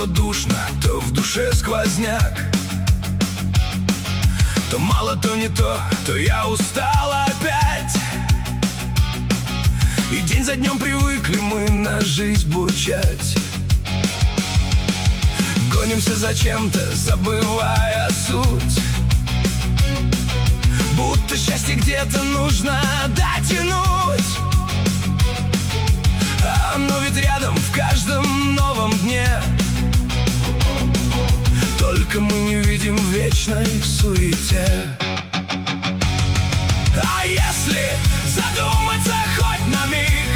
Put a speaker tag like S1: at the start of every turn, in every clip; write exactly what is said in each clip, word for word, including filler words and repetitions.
S1: то душно, то в душе сквозняк. То мало, то не то, то я устал опять. И день за днем привыкли мы на жизнь бурчать. Гонимся за чем-то, забывая суть. Будто счастье где-то нужно дотянуть. А оно ведь рядом в каждом новом дне. Только мы не видим в вечной суете. А если задуматься хоть на миг,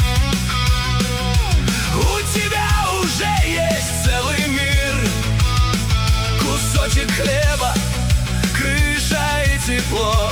S1: у тебя уже есть целый мир. Кусочек хлеба, крыша и тепло.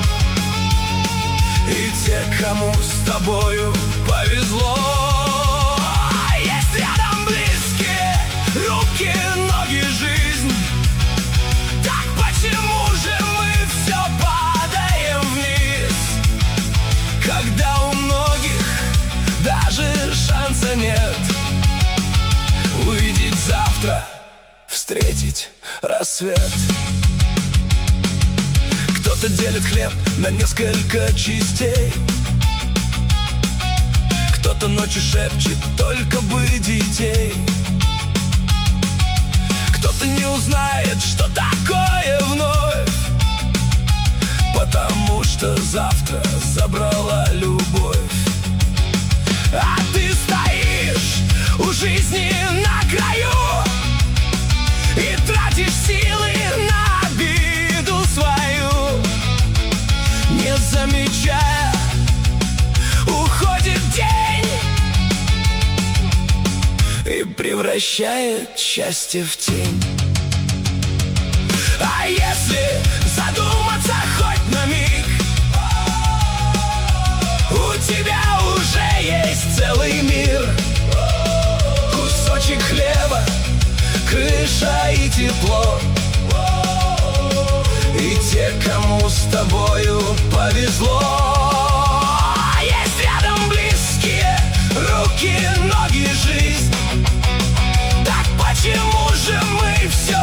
S1: И те, кому с тобою повезло. А есть рядом близкие руки, ноги, жизнь. Так почему же мы все падаем вниз, когда у многих даже шанса нет увидеть завтра, встретить рассвет? Кто-то делит хлеб на несколько частей, кто-то ночью шепчет только бы детей, кто-то не узнает, что такое вновь, потому что завтра забрала любовь. А ты стоишь у жизни на краю и тратишь силы на обиду свою, не замечая, уходит день и превращает счастье в тень. А если задуматься хоть на миг, у тебя уже есть целый мир. Кусочек хлеба, крыша и тепло. И те, кому с тобою повезло. Есть рядом близкие руки, ноги, жизнь. Так почему же мы все